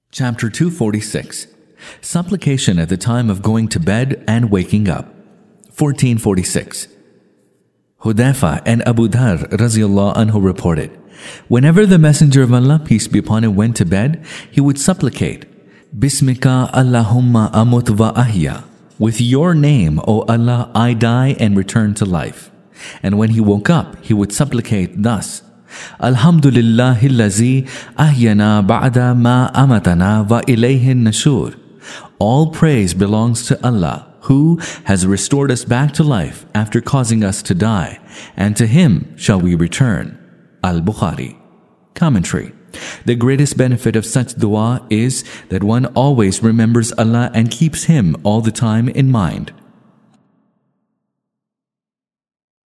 Chapter 246. Supplication at the time of going to bed and waking up. 1446. Hudayfa and Abu Dhar radiallahu anhu reported, whenever the Messenger of Allah, peace be upon him, went to bed, he would supplicate, Bismika Allahumma amut wa ahya. With your name, O Allah, I die and return to life. And when he woke up, he would supplicate thus, Alhamdulillahi allazi ahyana ba'da ma amatana wa ilayhin nashur. All praise belongs to Allah, who has restored us back to life after causing us to die, and to Him shall we return. Al-Bukhari. Commentary. The greatest benefit of such dua is that one always remembers Allah and keeps Him all the time in mind.